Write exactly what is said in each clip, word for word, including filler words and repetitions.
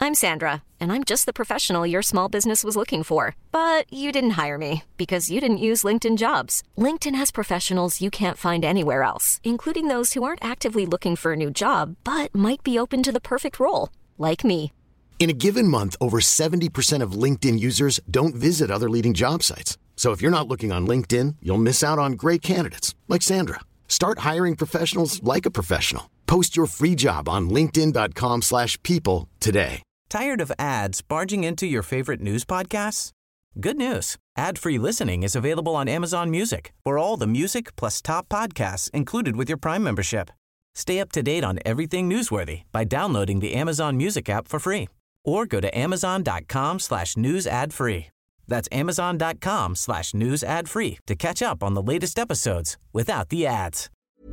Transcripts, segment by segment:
I'm Sandra, and I'm just the professional your small business was looking for. But you didn't hire me because you didn't use LinkedIn Jobs. LinkedIn has professionals you can't find anywhere else, including those who aren't actively looking for a new job, but might be open to the perfect role, like me. In a given month, over seventy percent of LinkedIn users don't visit other leading job sites. So if you're not looking on LinkedIn, you'll miss out on great candidates like Sandra. Start hiring professionals like a professional. Post your free job on linkedin dot com slash people today. Tired of ads barging into your favorite news podcasts? Good news. Ad-free listening is available on Amazon Music for all the music plus top podcasts included with your Prime membership. Stay up to date on everything newsworthy by downloading the Amazon Music app for free or go to amazon dot com slash news ad free. That's amazon dot com slash news ad free to catch up on the latest episodes without the ads.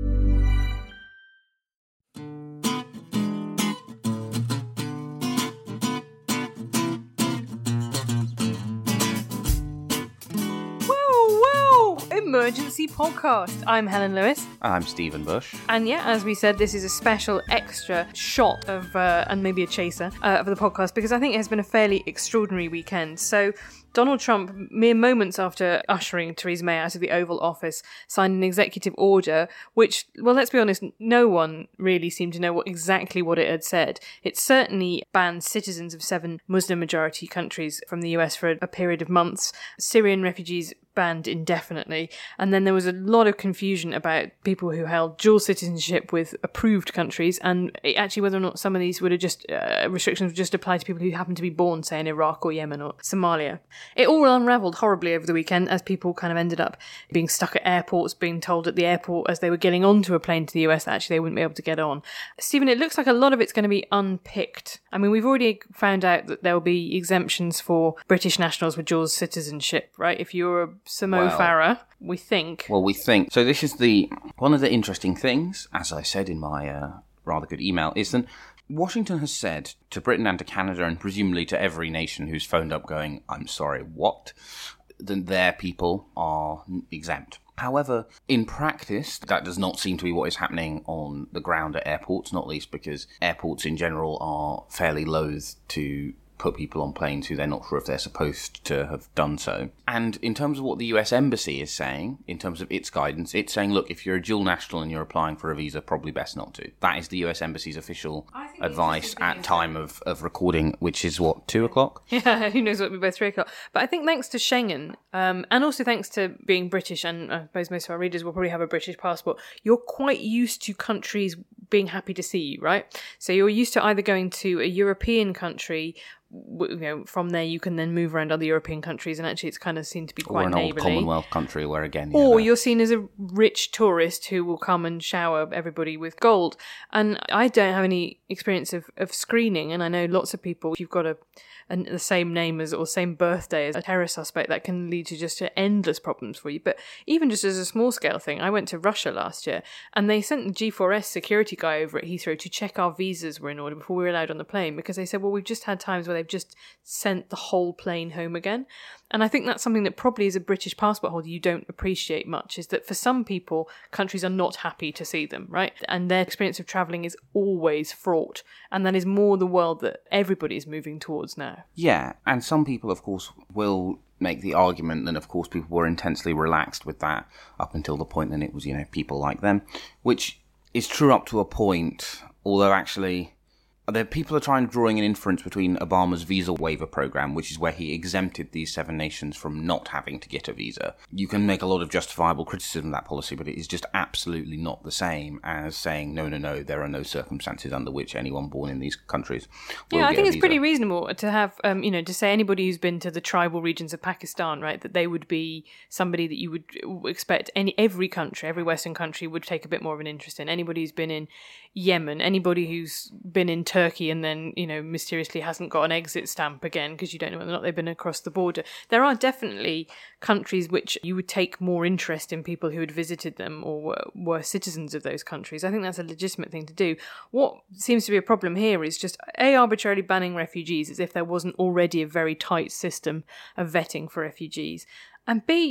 Emergency podcast. I'm Helen Lewis. I'm Stephen Bush. And yeah, as we said, this is a special extra shot of, uh, and maybe a chaser, uh, of the podcast because I think it has been a fairly extraordinary weekend. So Donald Trump, mere moments after ushering Theresa May out of the Oval Office, signed an executive order, which, well, let's be honest, no one really seemed to know what exactly what it had said. It certainly banned citizens of seven Muslim-majority countries from the U S for a, a period of months. Syrian refugees banned indefinitely. And then there was a lot of confusion about people who held dual citizenship with approved countries, and it actually whether or not some of these would have just, uh, restrictions would just apply to people who happen to be born, say, in Iraq or Yemen or Somalia. It all unravelled horribly over the weekend as people kind of ended up being stuck at airports, being told at the airport as they were getting onto a plane to the U S that actually they wouldn't be able to get on. Stephen, it looks like a lot of it's going to be unpicked. I mean, we've already found out that there will be exemptions for British nationals with dual citizenship, right? If you're a Samo Well- Farah, we think. Well, we think. So this is the one of the interesting things, as I said in my uh, rather good email, is that Washington has said to Britain and to Canada and presumably to every nation who's phoned up going, I'm sorry, what? That their people are exempt. However, in practice, that does not seem to be what is happening on the ground at airports, not least because airports in general are fairly loath to put people on planes who they're not sure if they're supposed to have done so. And in terms of what the U S Embassy is saying, in terms of its guidance, it's saying, look, if you're a dual national and you're applying for a visa, probably best not to. That is the U S Embassy's official advice at time of, of recording, which is, what, two o'clock? Yeah, who knows what it'll be by three o'clock. But I think thanks to Schengen, um, and also thanks to being British, and I suppose most of our readers will probably have a British passport, you're quite used to countries being happy to see you, right? So you're used to either going to a European country, you know, from there you can then move around other European countries, and actually it's kind of seen to be quite or an neighbourly. old Commonwealth country where, again... Yeah, or that- you're seen as a rich tourist who will come and shower everybody with gold. And I don't have any experience of, of screening, and I know lots of people, if you've got a, a the same name as or same birthday as a terror suspect, that can lead to just endless problems for you. But even just as a small scale thing, I went to Russia last year, and they sent the G four S security guy over at Heathrow to check our visas were in order before we were allowed on the plane, because they said, well, we've just had times where they've just sent the whole plane home again. And I think that's something that probably as a British passport holder you don't appreciate much, is that for some people, countries are not happy to see them, right? And their experience of travelling is always fraught. And that is more the world that everybody is moving towards now. Yeah, and some people, of course, will make the argument that, of course, people were intensely relaxed with that up until the point that it was, you know, people like them, which is true up to a point, although actually... There people are trying drawing an inference between Obama's visa waiver program, which is where he exempted these seven nations from not having to get a visa. You can make a lot of justifiable criticism of that policy, but it is just absolutely not the same as saying, no, no, no, there are no circumstances under which anyone born in these countries will Yeah, I get think a it's visa. pretty reasonable to have, um, you know, to say anybody who's been to the tribal regions of Pakistan, right, that they would be somebody that you would expect any every country, every Western country would take a bit more of an interest in. Anybody who's been in Yemen, anybody who's been in Turkey and then, you know, mysteriously hasn't got an exit stamp again because you don't know whether or not they've been across the border. There are definitely countries which you would take more interest in people who had visited them or were, were citizens of those countries. I think that's a legitimate thing to do. What seems to be a problem here is just A, arbitrarily banning refugees as if there wasn't already a very tight system of vetting for refugees. And B,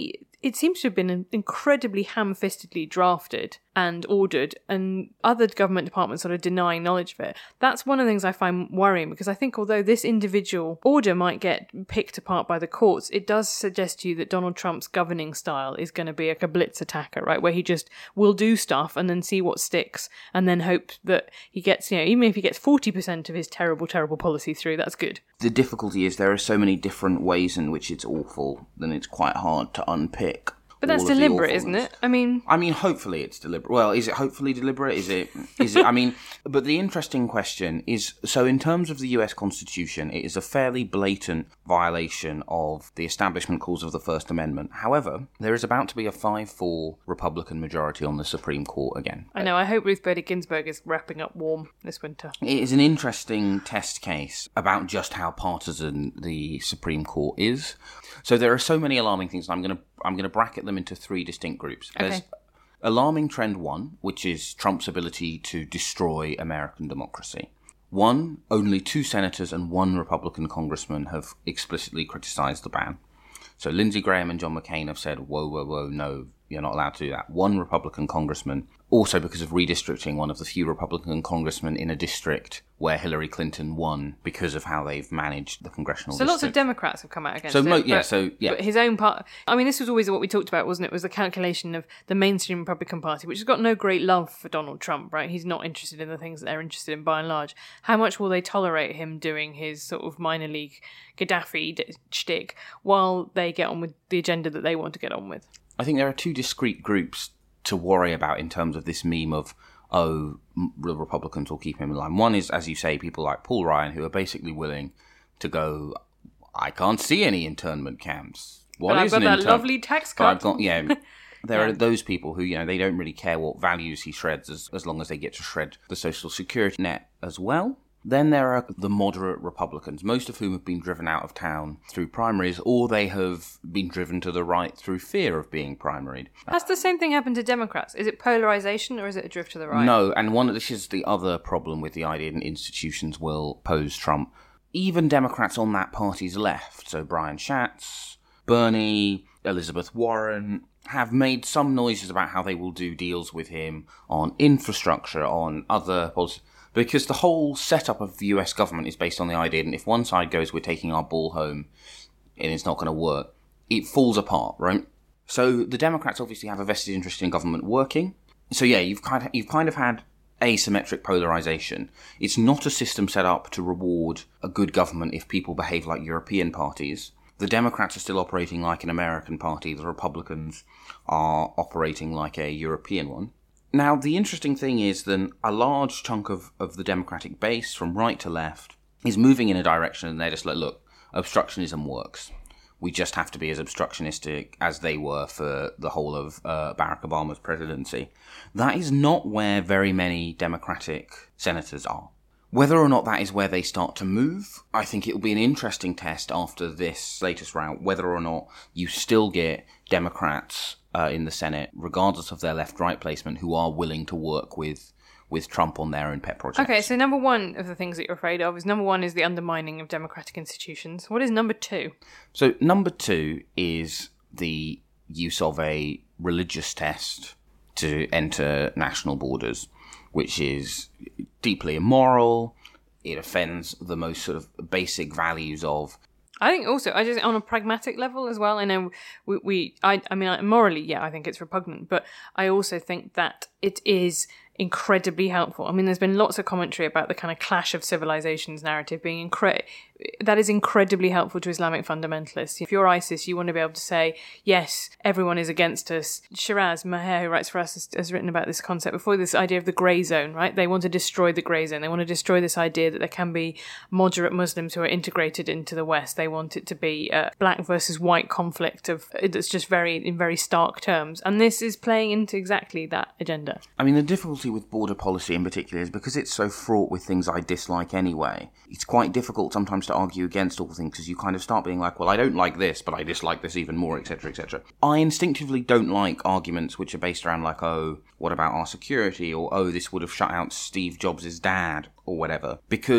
it seems to have been incredibly ham-fistedly drafted and ordered, and other government departments sort of denying knowledge of it. That's one of the things I find worrying, because I think although this individual order might get picked apart by the courts, it does suggest to you that Donald Trump's governing style is going to be like a blitz attacker, right? Where he just will do stuff and then see what sticks, and then hope that he gets, you know, even if he gets forty percent of his terrible, terrible policy through, that's good. The difficulty is there are so many different ways in which it's awful, then it's quite hard to unpick. But that's deliberate, isn't it? I mean... I mean, hopefully it's deliberate. Well, is it hopefully deliberate? Is it... Is it? I mean, but the interesting question is, so in terms of the U S Constitution, it is a fairly blatant violation of the Establishment Clause of the First Amendment. However, there is about to be a five four Republican majority on the Supreme Court again. I know, I hope Ruth Bader Ginsburg is wrapping up warm this winter. It is an interesting test case about just how partisan the Supreme Court is. So there are so many alarming things, and I'm going to I'm going to bracket them into three distinct groups. Okay. There's alarming trend one, which is Trump's ability to destroy American democracy. One, only two senators and one Republican congressman have explicitly criticised the ban. So Lindsey Graham and John McCain have said, whoa, whoa, whoa, no, you're not allowed to do that. One Republican congressman, also because of redistricting, one of the few Republican congressmen in a district where Hillary Clinton won because of how they've managed the congressional So district. lots of Democrats have come out against so, it. Mo- yeah, but, so, yeah. But his own part... I mean, this was always what we talked about, wasn't it? Was the calculation of the mainstream Republican Party, which has got no great love for Donald Trump, right? He's not interested in the things that they're interested in by and large. How much will they tolerate him doing his sort of minor league Gaddafi d- shtick while they get on with the agenda that they want to get on with? I think there are two discrete groups to worry about in terms of this meme of, oh, the Republicans will keep him in line. One is, as you say, people like Paul Ryan, who are basically willing to go, I can't see any internment camps. What but is I've got an that intern- lovely tax But cut. I've got, yeah, there Yeah. are those people who, you know, they don't really care what values he shreds as, as long as they get to shred the social security net as well. Then there are the moderate Republicans, most of whom have been driven out of town through primaries, or they have been driven to the right through fear of being primaried. Has the same thing happened to Democrats? Is it polarisation or is it a drift to the right? No, and one this is the other problem with the idea that institutions will pose Trump. Even Democrats on that party's left, so Brian Schatz, Bernie, Elizabeth Warren, have made some noises about how they will do deals with him on infrastructure, on other policies. Because the whole setup of the U S government is based on the idea that if one side goes, we're taking our ball home, and it's not going to work, it falls apart, right? So the Democrats obviously have a vested interest in government working. So yeah, you've kind of, you've kind of had asymmetric polarization. It's not a system set up to reward a good government if people behave like European parties. The Democrats are still operating like an American party. The Republicans are operating like a European one. Now, the interesting thing is that a large chunk of, of the Democratic base, from right to left, is moving in a direction, and they're just like, look, obstructionism works. We just have to be as obstructionistic as they were for the whole of uh, Barack Obama's presidency. That is not where very many Democratic senators are. Whether or not that is where they start to move, I think it will be an interesting test after this latest round, whether or not you still get Democrats uh, in the Senate, regardless of their left-right placement, who are willing to work with with Trump on their own pet projects. Okay, so number one of the things that you're afraid of is number one is the undermining of democratic institutions. What is number two? So number two is the use of a religious test to enter national borders, which is deeply immoral. It offends the most sort of basic values of... I think also, I just on a pragmatic level as well, I know we, we I, I mean, morally, yeah, I think it's repugnant, but I also think that it is incredibly helpful. I mean, there's been lots of commentary about the kind of clash of civilizations narrative being incre- that is incredibly helpful to Islamic fundamentalists. If you're ISIS, you want to be able to say, yes, everyone is against us. Shiraz Maher, who writes for us, has, has written about this concept before, this idea of the grey zone, right? They want to destroy the grey zone. They want to destroy this idea that there can be moderate Muslims who are integrated into the West. They want it to be a black versus white conflict of that's just very in very stark terms. And this is playing into exactly that agenda. I mean, the difficulty with border policy in particular is because it's so fraught with things I dislike anyway. It's quite difficult sometimes to argue against all things because you kind of start being like, well, I don't like this, but I dislike this even more, et cetera, et cetera. I instinctively don't like arguments which are based around like, oh, what about our security? Or, oh, this would have shut out Steve Jobs' dad, or whatever. Because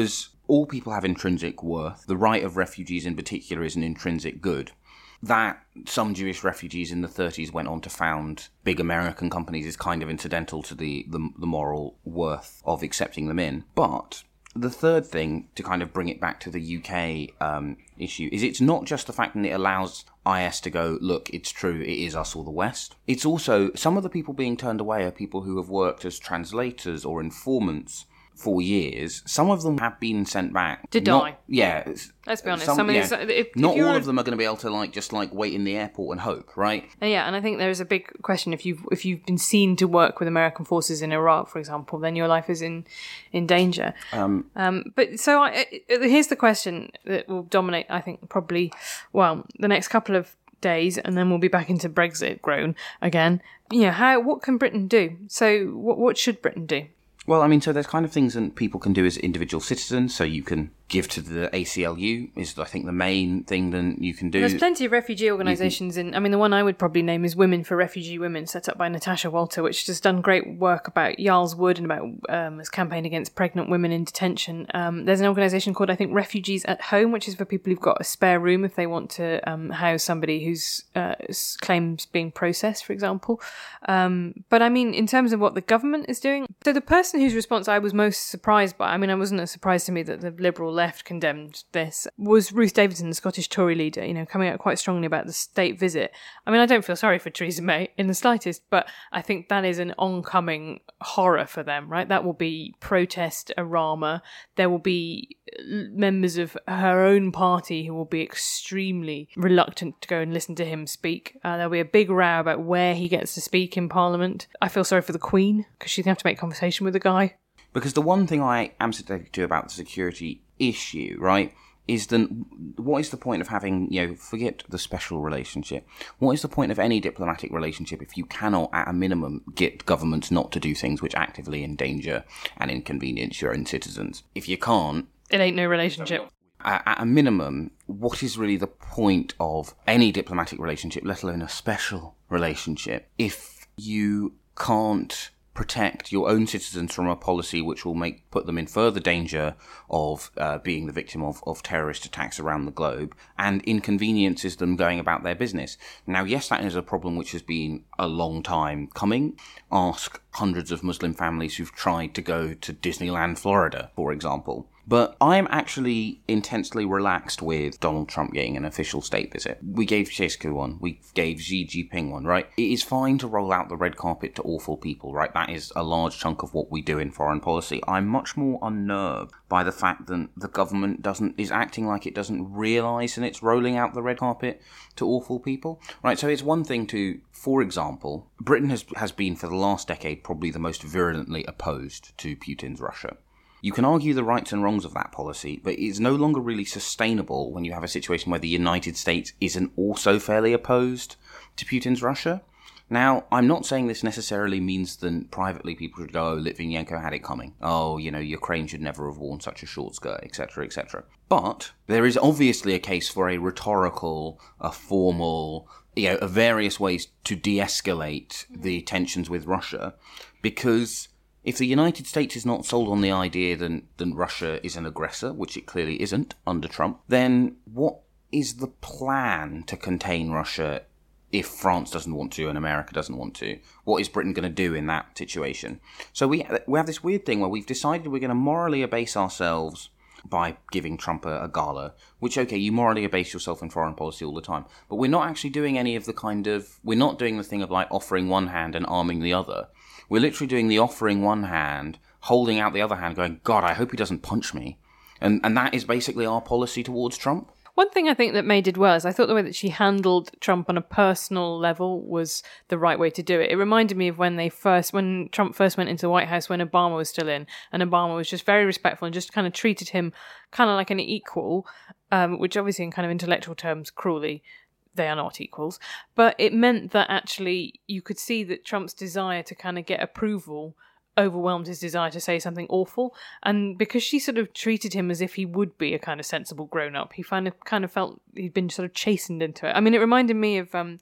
all people have intrinsic worth. The right of refugees in particular is an intrinsic good. That some Jewish refugees in the thirties went on to found big American companies is kind of incidental to the, the, the moral worth of accepting them in. But the third thing, to kind of bring it back to the U K um, issue, is it's not just the fact that it allows I S to go, look, it's true, it is us or the West. It's also, some of the people being turned away are people who have worked as translators or informants for years. Some of them have been sent back to not, die. Yeah, let's be honest. Some, I mean, yeah, if, if not all a... of them are going to be able to like just like wait in the airport and hope, right? Yeah, and I think there is a big question. If you've if you've been seen to work with American forces in Iraq, for example, then your life is in in danger. Um, um, but so I, here's the question that will dominate, I think, probably well the next couple of days, and then we'll be back into Brexit groan again. You know, how what can Britain do? So what what should Britain do? Well, I mean, so there's kind of things that people can do as individual citizens. So you can give to the A C L U is, I think, the main thing that you can do. There's plenty of refugee organisations in. I mean, the one I would probably name is Women for Refugee Women, set up by Natasha Walter, which has done great work about Yarl's Wood and about um, has campaigned against pregnant women in detention. Um, there's an organisation called, I think, Refugees at Home, which is for people who've got a spare room if they want to um, house somebody whose uh, claims being processed, for example. Um, but I mean, in terms of what the government is doing, so the person whose response I was most surprised by, I mean, it wasn't a surprise to me that the Liberal left condemned this, was Ruth Davidson, the Scottish Tory leader, you know, coming out quite strongly about the state visit. I mean, I don't feel sorry for Theresa May in the slightest, but I think that is an oncoming horror for them, right? That will be protest arama. There will be members of her own party who will be extremely reluctant to go and listen to him speak. Uh, there'll be a big row about where he gets to speak in Parliament. I feel sorry for the Queen, because she's going to have to make conversation with the guy. Because the one thing I am sympathetic to about the security issue, right, is then what is the point of having, you know, forget the special relationship. What is the point of any diplomatic relationship if you cannot, at a minimum, get governments not to do things which actively endanger and inconvenience your own citizens? If you can't... It ain't no relationship. At a minimum, what is really the point of any diplomatic relationship, let alone a special relationship, if you can't protect your own citizens from a policy which will make put them in further danger of uh, being the victim of, of terrorist attacks around the globe, and inconveniences them going about their business. Now, yes, that is a problem which has been a long time coming. Ask hundreds of Muslim families who've tried to go to Disneyland, Florida, for example. But I'm actually intensely relaxed with Donald Trump getting an official state visit. We gave Shesku one. We gave Xi Jinping one, right? It is fine to roll out the red carpet to awful people, right? That is a large chunk of what we do in foreign policy. I'm much more unnerved by the fact that the government doesn't is acting like it doesn't realise and it's rolling out the red carpet to awful people, right? So it's one thing to, for example, Britain has has been for the last decade probably the most virulently opposed to Putin's Russia. You can argue the rights and wrongs of that policy, but it's no longer really sustainable when you have a situation where the United States isn't also fairly opposed to Putin's Russia. Now, I'm not saying this necessarily means that privately people should go, oh, Litvinenko had it coming. Oh, you know, Ukraine should never have worn such a short skirt, et cetera, et cetera. But there is obviously a case for a rhetorical, a formal, you know, various ways to de-escalate the tensions with Russia, because if the United States is not sold on the idea that, that Russia is an aggressor, which it clearly isn't under Trump, then what is the plan to contain Russia if France doesn't want to and America doesn't want to? What is Britain going to do in that situation? So we, we have this weird thing where we've decided we're going to morally abase ourselves by giving Trump a, a gala, which, okay, you morally abase yourself in foreign policy all the time, but we're not actually doing any of the kind of, we're not doing the thing of like offering one hand and arming the other. We're literally doing the offering one hand, holding out the other hand, going, God, I hope he doesn't punch me. And and that is basically our policy towards Trump. One thing I think that May did well is I thought the way that she handled Trump on a personal level was the right way to do it. It reminded me of when they first, when Trump first went into the White House when Obama was still in, and Obama was just very respectful and just kind of treated him kind of like an equal, um, which obviously in kind of intellectual terms, cruelly, they are not equals. But it meant that actually you could see that Trump's desire to kind of get approval overwhelmed his desire to say something awful. And because she sort of treated him as if he would be a kind of sensible grown-up, he kind of, kind of felt he'd been sort of chastened into it. I mean, it reminded me of um,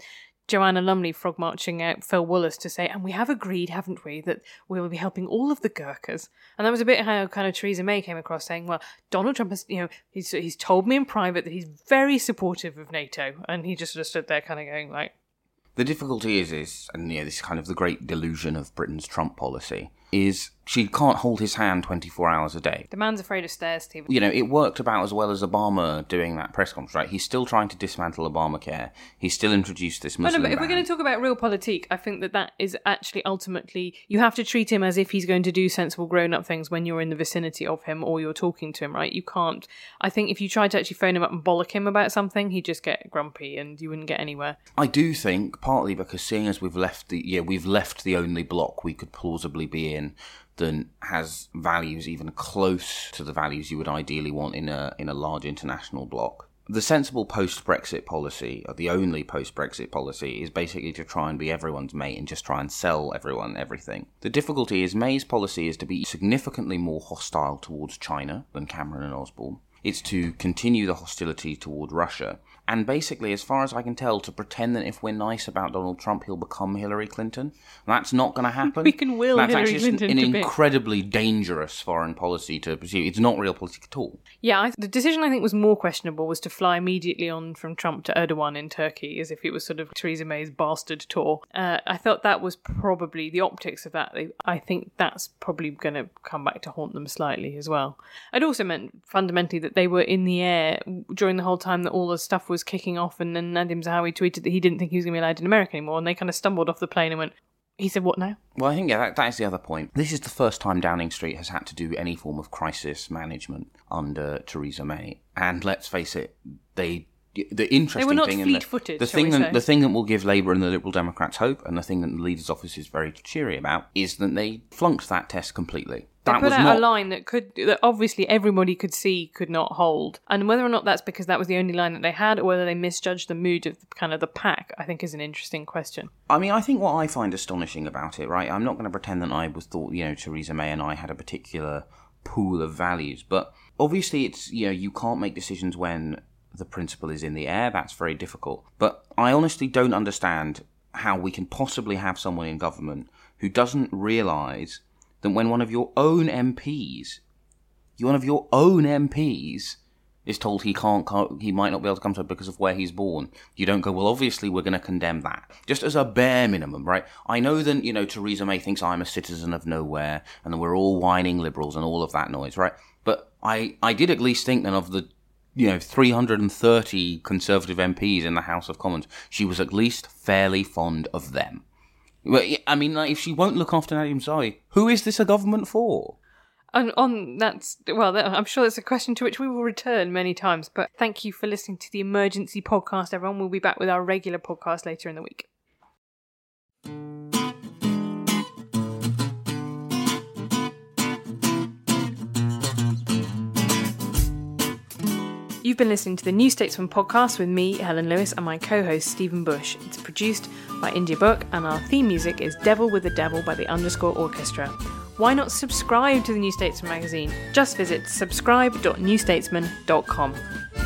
Joanna Lumley frog marching out Phil Wallace to say, and we have agreed, haven't we, that we will be helping all of the Gurkhas. And that was a bit how kind of Theresa May came across, saying, well, Donald Trump has, you know, he's he's told me in private that he's very supportive of NATO. And he just sort of stood there kind of going like... The difficulty is, is, and you know, this is kind of the great delusion of Britain's Trump policy, is she can't hold his hand twenty-four hours a day. The man's afraid of stairs, Stephen. You know, it worked about as well as Obama doing that press conference, right? He's still trying to dismantle Obamacare. He's still introduced this Muslim no, no, but if ban. we're going to talk about realpolitik, I think that that is actually ultimately, you have to treat him as if he's going to do sensible grown-up things when you're in the vicinity of him or you're talking to him, right? You can't, I think if you tried to actually phone him up and bollock him about something, he'd just get grumpy and you wouldn't get anywhere. I do think, partly because seeing as we've left the, yeah, we've left the only bloc we could plausibly be in that has values even close to the values you would ideally want in a in a large international bloc. The sensible post-Brexit policy, or the only post-Brexit policy, is basically to try and be everyone's mate and just try and sell everyone everything. The difficulty is May's policy is to be significantly more hostile towards China than Cameron and Osborne. It's to continue the hostility toward Russia. And basically, as far as I can tell, to pretend that if we're nice about Donald Trump, he'll become Hillary Clinton. That's not going to happen. We can will That's Hillary actually Clinton an to bits. incredibly dangerous foreign policy to pursue. It's not realpolitik at all. Yeah, I, the decision I think was more questionable was to fly immediately on from Trump to Erdogan in Turkey, as if it was sort of Theresa May's bastard tour. Uh, I thought that was probably, the optics of that, they, I think that's probably going to come back to haunt them slightly as well. It also meant fundamentally that they were in the air during the whole time that all the stuff was kicking off, and then Nadim Zahawi tweeted that he didn't think he was going to be allowed in America anymore, and they kind of stumbled off the plane and went, he said, what now? Well, I think, yeah, that, that is the other point. This is the first time Downing Street has had to do any form of crisis management under Theresa May. And let's face it, they... The interesting they were not thing, fleet-footed, the, the shall thing we that say. the thing that will give Labour and the Liberal Democrats hope, and the thing that the Leader's Office is very cheery about, is that they flunked that test completely. They That put was out not a line that could, that obviously everybody could see could not hold. And whether or not that's because that was the only line that they had, or whether they misjudged the mood of the, kind of the pack, I think is an interesting question. I mean, I think what I find astonishing about it, right, I'm not going to pretend that I was thought, you know, Theresa May and I had a particular pool of values, but obviously it's, you know, you can't make decisions when the principle is in the air. That's very difficult. But I honestly don't understand how we can possibly have someone in government who doesn't realise that when one of your own M Ps, one of your own M Ps is told he can't, can't he might not be able to come to it because of where he's born, you don't go, well, obviously we're going to condemn that. Just as a bare minimum, right? I know that, you know, Theresa May thinks I'm a citizen of nowhere and that we're all whining liberals and all of that noise, right? But I, I did at least think then of the, you know, three hundred thirty Conservative M Ps in the House of Commons, she was at least fairly fond of them. Well, I mean, like, if she won't look after Nadim Zahawi, who is this a government for? And on that's, well, I'm sure that's a question to which we will return many times, but thank you for listening to the Emergency Podcast, everyone. We'll be back with our regular podcast later in the week. You've been listening to the New Statesman podcast with me, Helen Lewis, and my co-host, Stephen Bush. It's produced by India Book, and our theme music is Devil with the Devil by the Underscore Orchestra. Why not subscribe to the New Statesman magazine? Just visit subscribe dot new statesman dot com.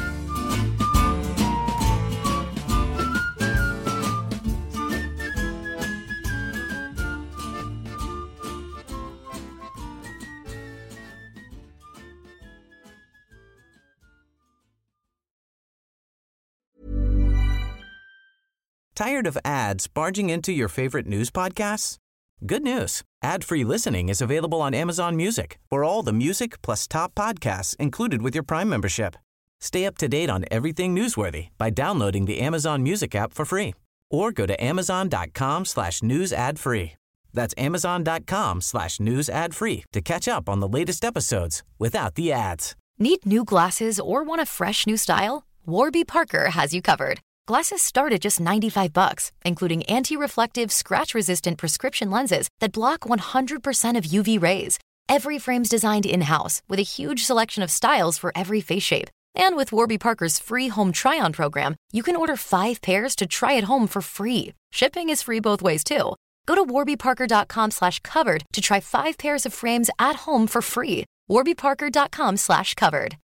Tired of ads barging into your favorite news podcasts? Good news. Ad-free listening is available on Amazon Music for all the music plus top podcasts included with your Prime membership. Stay up to date on everything newsworthy by downloading the Amazon Music app for free or go to amazon.com slash news ad free. That's amazon.com slash news ad free to catch up on the latest episodes without the ads. Need new glasses or want a fresh new style? Warby Parker has you covered. Glasses start at just ninety-five bucks, including anti-reflective, scratch-resistant prescription lenses that block one hundred percent of U V rays. Every frame's designed in-house with a huge selection of styles for every face shape. And with Warby Parker's free home try-on program, you can order five pairs to try at home for free. Shipping is free both ways, too. Go to warbyparker.com slash covered to try five pairs of frames at home for free. warbyparker.com slash covered.